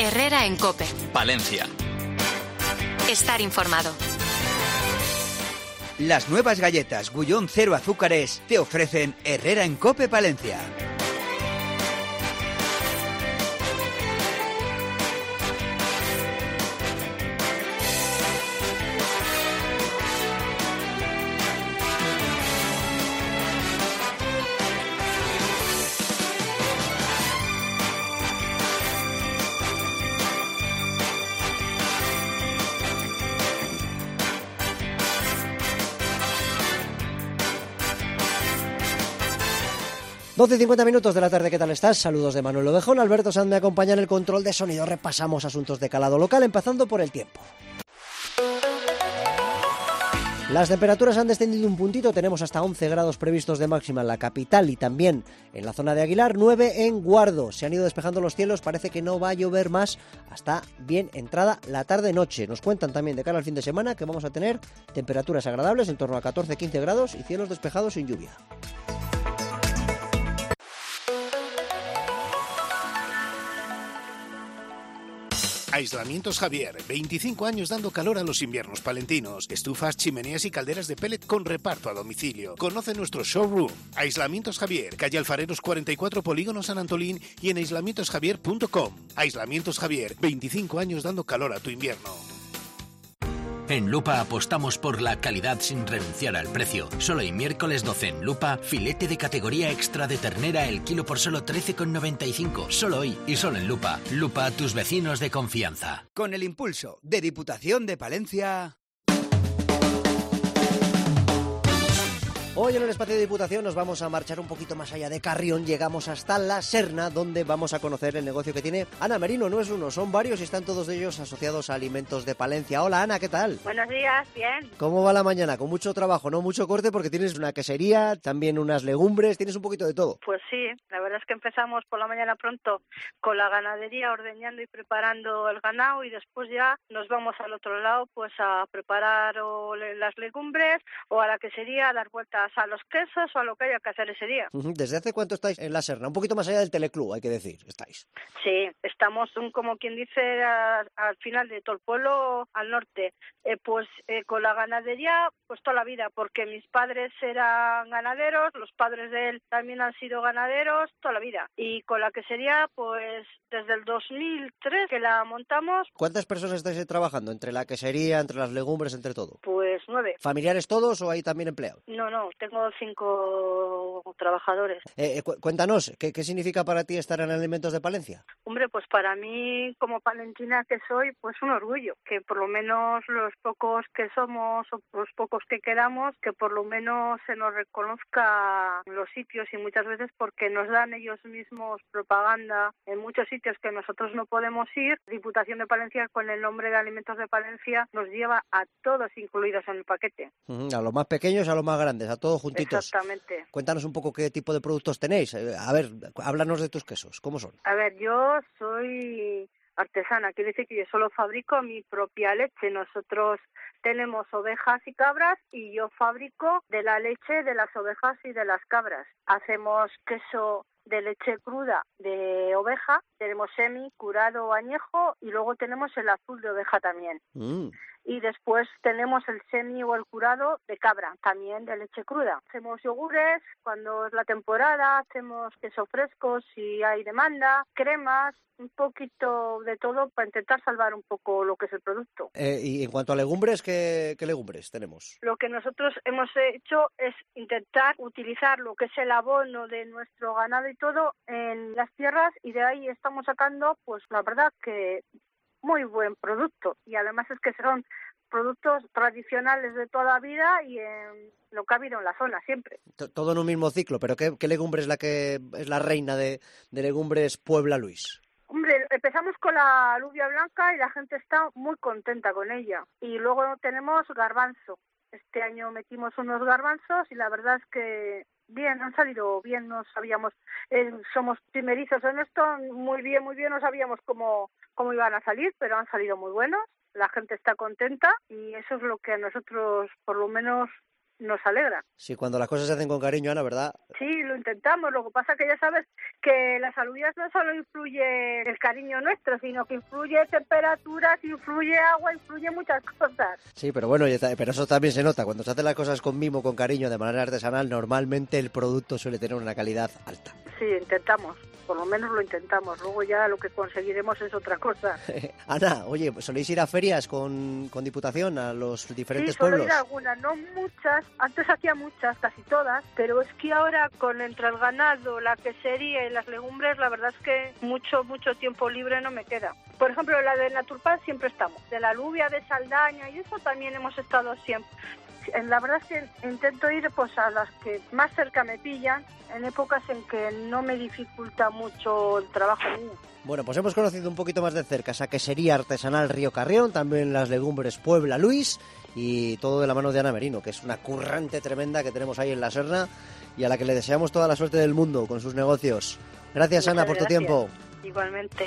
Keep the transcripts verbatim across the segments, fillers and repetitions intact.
Herrera en COPE. Palencia. Estar informado. Las nuevas galletas Gullón Cero Azúcares te ofrecen Herrera en COPE Palencia. doce y cincuenta minutos de la tarde, ¿qué tal estás? Saludos de Manuel Ovejón, Alberto Sanz me acompaña en el control de sonido. Repasamos asuntos de calado local, empezando por el tiempo. Las temperaturas han descendido un puntito, tenemos hasta once grados previstos de máxima en la capital y también en la zona de Aguilar, nueve en Guardo. Se han ido despejando los cielos, parece que no va a llover más hasta bien entrada la tarde-noche. Nos cuentan también de cara al fin de semana que vamos a tener temperaturas agradables, en torno a catorce a quince grados y cielos despejados sin lluvia. Aislamientos Javier, veinticinco años dando calor a los inviernos palentinos. Estufas, chimeneas y calderas de pellet con reparto a domicilio. Conoce nuestro showroom. Aislamientos Javier, calle Alfareros cuarenta y cuatro, Polígono San Antolín y en aislamientos javier punto com. Aislamientos Javier, veinticinco años dando calor a tu invierno. En Lupa apostamos por la calidad sin renunciar al precio. Solo el miércoles doce en Lupa, filete de categoría extra de ternera el kilo por solo trece con noventa y cinco. Solo hoy y solo en Lupa. Lupa, tus vecinos de confianza. Con el impulso de Diputación de Palencia. Hoy en el espacio de Diputación nos vamos a marchar un poquito más allá de Carrión, llegamos hasta La Serna, donde vamos a conocer el negocio que tiene Ana Merino. No es uno, son varios y están todos ellos asociados a Alimentos de Palencia. Hola Ana, ¿qué tal? Buenos días, bien. ¿Cómo va la mañana? Con mucho trabajo, ¿no? Mucho corte porque tienes una quesería, también unas legumbres, tienes un poquito de todo. Pues sí, la verdad es que empezamos por la mañana pronto con la ganadería, ordeñando y preparando el ganado y después ya nos vamos al otro lado pues a preparar o las legumbres o a la quesería, a dar vueltas a los quesos o a lo que haya que hacer ese día. ¿Desde hace cuánto estáis en La Serna? Un poquito más allá del Teleclub, hay que decir, estáis. Sí, estamos un, como quien dice a, al final de todo el pueblo al norte. Eh, pues eh, con la ganadería pues toda la vida, porque mis padres eran ganaderos, los padres de él también han sido ganaderos toda la vida. Y con la quesería pues desde el dos mil tres que la montamos. ¿Cuántas personas estáis trabajando? ¿Entre la quesería, entre las legumbres, entre todo? Pues nueve. ¿Familiares todos o hay también empleados? No, no, tengo cinco trabajadores. Eh, eh, cu- cuéntanos, ¿qué, ¿qué significa para ti estar en Alimentos de Palencia? Hombre, pues para mí, como palentina que soy, pues un orgullo, que por lo menos los pocos que somos, o los pocos que quedamos, que por lo menos se nos reconozca los sitios y muchas veces porque nos dan ellos mismos propaganda en muchos sitios que nosotros no podemos ir. Diputación de Palencia, con el nombre de Alimentos de Palencia, nos lleva a todos incluidos en el paquete. Uh-huh, a los más pequeños, a los más grandes, a todos juntitos. Exactamente. Cuéntanos un poco qué tipo de productos tenéis. Eh, A ver, háblanos de tus quesos, ¿cómo son? A ver, yo soy artesana, quiere decir que yo solo fabrico mi propia leche. Nosotros tenemos ovejas y cabras y yo fabrico de la leche de las ovejas y de las cabras. Hacemos queso de leche cruda de oveja, tenemos semi, curado o añejo y luego tenemos el azul de oveja también. Mm. Y después tenemos el semi o el curado de cabra, también de leche cruda. Hacemos yogures cuando es la temporada, hacemos queso fresco si hay demanda, cremas, un poquito de todo para intentar salvar un poco lo que es el producto. Eh, y en cuanto a legumbres, ¿qué, qué legumbres tenemos? Lo que nosotros hemos hecho es intentar utilizar lo que es el abono de nuestro ganado y todo en las tierras y de ahí estamos sacando, pues la verdad que muy buen producto y además es que son productos tradicionales de toda la vida y en lo que ha habido en la zona siempre. T- Todo en un mismo ciclo, pero ¿qué, qué legumbre es la que es la reina de, de legumbres Puebla Luis? Hombre, empezamos con la alubia blanca y la gente está muy contenta con ella. Y luego tenemos garbanzo. Este año metimos unos garbanzos y la verdad es que bien, han salido bien, no sabíamos, eh, somos primerizos en esto, muy bien, muy bien, no sabíamos cómo, cómo iban a salir, pero han salido muy buenos, la gente está contenta y eso es lo que a nosotros por lo menos nos alegra. Sí, cuando las cosas se hacen con cariño, Ana, ¿verdad? Sí, lo intentamos. Lo que pasa que ya sabes que las alubias no solo influye el cariño nuestro, sino que influye temperaturas, influye agua, influye muchas cosas. Sí, pero bueno, pero eso también se nota. Cuando se hacen las cosas con mimo, con cariño, de manera artesanal, normalmente el producto suele tener una calidad alta. Sí, intentamos. Por lo menos lo intentamos. Luego ya lo que conseguiremos es otra cosa. Ana, oye, ¿soléis ir a ferias con, con Diputación, a los diferentes sí, pueblos? Sí, ir algunas, no muchas. Antes hacía muchas, casi todas. Pero es que ahora con entre el ganado, la quesería y las legumbres, la verdad es que mucho, mucho tiempo libre no me queda. Por ejemplo, la de Naturpaz siempre estamos. De la alubia, de Saldaña y eso también hemos estado siempre. La verdad es que intento ir pues a las que más cerca me pillan, en épocas en que no me dificulta mucho el trabajo mío. Bueno, pues hemos conocido un poquito más de cerca esa quesería artesanal Río Carrión, también las legumbres Puebla Luis y todo de la mano de Ana Merino, que es una currante tremenda que tenemos ahí en la Serna y a la que le deseamos toda la suerte del mundo con sus negocios. Gracias, Muchas Ana, por gracias. tu tiempo. Igualmente.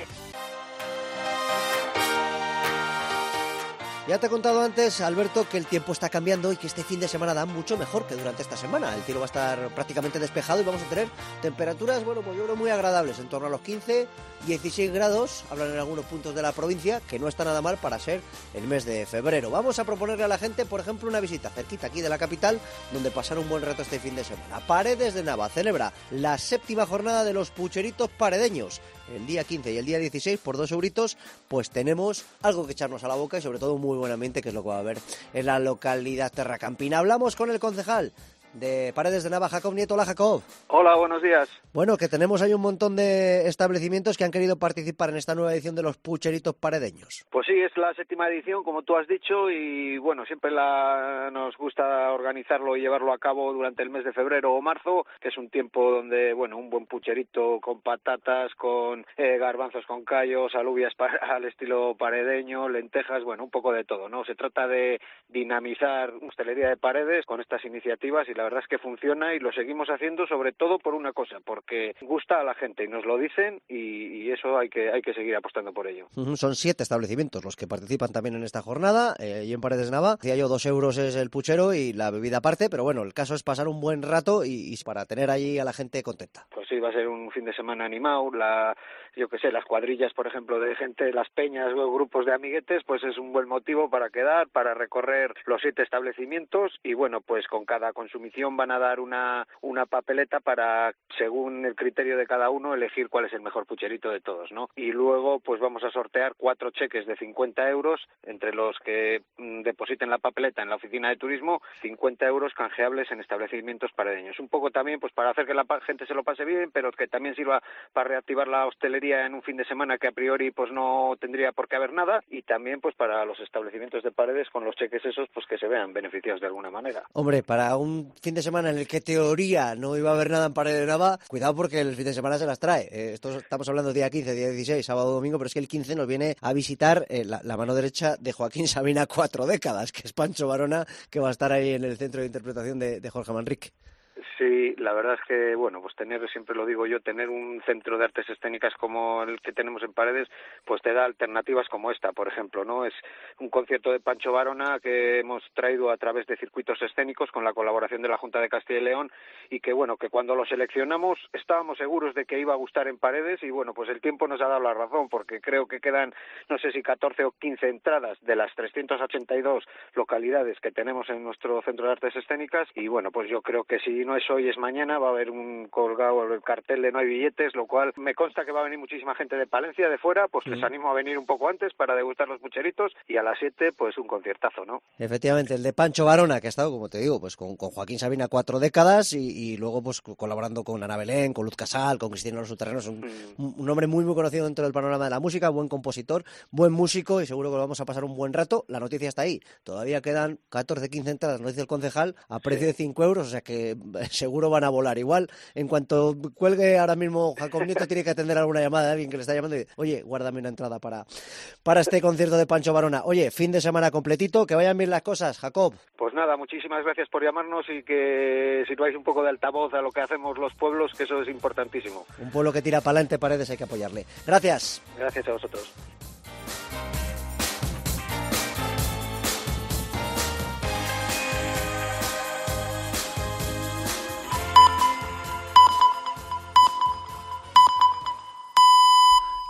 Ya te he contado antes, Alberto, que el tiempo está cambiando y que este fin de semana da mucho mejor que durante esta semana. El cielo va a estar prácticamente despejado y vamos a tener temperaturas, bueno, pues yo creo muy agradables, en torno a los quince, dieciséis grados, hablan en algunos puntos de la provincia, que no está nada mal para ser el mes de febrero. Vamos a proponerle a la gente, por ejemplo, una visita cerquita aquí de la capital, donde pasar un buen rato este fin de semana. Paredes de Nava celebra la séptima jornada de los pucheritos paredeños. El día quince y el día dieciséis, por dos euritos, pues tenemos algo que echarnos a la boca y sobre todo muy buen ambiente, que es lo que va a haber en la localidad terracampina. Hablamos con el concejal de Paredes de Nava, Jacob Nieto. Hola, Jacob. Hola, buenos días. Bueno, que tenemos ahí un montón de establecimientos que han querido participar en esta nueva edición de los pucheritos paredeños. Pues sí, es la séptima edición, como tú has dicho, y bueno, siempre la, nos gusta organizarlo y llevarlo a cabo durante el mes de febrero o marzo, que es un tiempo donde, bueno, un buen pucherito con patatas, con eh, garbanzos con callos, alubias para, al estilo paredeño, lentejas, bueno, un poco de todo, ¿no? Se trata de dinamizar hostelería de Paredes con estas iniciativas y la La verdad es que funciona y lo seguimos haciendo sobre todo por una cosa, porque gusta a la gente y nos lo dicen y, y eso hay que hay que seguir apostando por ello. Uh-huh. Son siete establecimientos los que participan también en esta jornada eh, y en Paredes de Nava. Decía yo, dos euros es el puchero y la bebida aparte, pero bueno, el caso es pasar un buen rato y, y para tener allí a la gente contenta. Pues sí, va a ser un fin de semana animado, la yo que sé, las cuadrillas, por ejemplo, de gente, las peñas o grupos de amiguetes, pues es un buen motivo para quedar, para recorrer los siete establecimientos y bueno, pues con cada consumición van a dar una, una papeleta para, según el criterio de cada uno, elegir cuál es el mejor pucherito de todos, ¿no? Y luego, pues vamos a sortear cuatro cheques de cincuenta euros entre los que mm, depositen la papeleta en la oficina de turismo, cincuenta euros canjeables en establecimientos paredeños. Un poco también, pues para hacer que la gente se lo pase bien, pero que también sirva para reactivar la hostelería en un fin de semana que a priori pues no tendría por qué haber nada y también pues para los establecimientos de Paredes con los cheques esos pues que se vean beneficiados de alguna manera. Hombre, para un fin de semana en el que teoría no iba a haber nada en Paredes de Nava, cuidado porque el fin de semana se las trae. Eh, esto estamos hablando día quince, día dieciséis, sábado, domingo, pero es que el quince nos viene a visitar eh, la, la mano derecha de Joaquín Sabina cuatro décadas, que es Pancho Barona, que va a estar ahí en el centro de interpretación de, de Jorge Manrique. Sí, la verdad es que, bueno, pues tener, siempre lo digo yo, tener un centro de artes escénicas como el que tenemos en Paredes, pues te da alternativas como esta, por ejemplo, ¿no? Es un concierto de Pancho Barona que hemos traído a través de circuitos escénicos con la colaboración de la Junta de Castilla y León y que, bueno, que cuando lo seleccionamos estábamos seguros de que iba a gustar en Paredes y, bueno, pues el tiempo nos ha dado la razón porque creo que quedan, no sé si catorce o quince entradas de las trescientas ochenta y dos localidades que tenemos en nuestro centro de artes escénicas y, bueno, pues yo creo que si no es hoy es mañana, va a haber un colgado el cartel de no hay billetes, lo cual me consta que va a venir muchísima gente de Palencia, de fuera, pues les animo a venir un poco antes para degustar los pucheritos y a las siete pues un conciertazo, ¿no? Efectivamente, el de Pancho Barona, que ha estado, como te digo, pues con, con Joaquín Sabina cuatro décadas y, y luego pues colaborando con Ana Belén, con Luz Casal, con Cristina Los Subterráneos, un, mm. un hombre muy muy conocido dentro del panorama de la música, buen compositor, buen músico y seguro que lo vamos a pasar un buen rato. La noticia está ahí, todavía quedan catorce, quince entradas, nos dice el concejal, a precio sí. de cinco euros, o sea que seguro van a volar. Igual, en cuanto cuelgue ahora mismo Jacob Nieto, tiene que atender alguna llamada de alguien que le está llamando y oye, guárdame una entrada para, para este concierto de Pancho Barona. Oye, fin de semana completito, que vayan bien las cosas, Jacob. Pues nada, muchísimas gracias por llamarnos y que sirváis un poco de altavoz a lo que hacemos los pueblos, que eso es importantísimo. Un pueblo que tira para adelante, Paredes, hay que apoyarle. Gracias. Gracias a vosotros.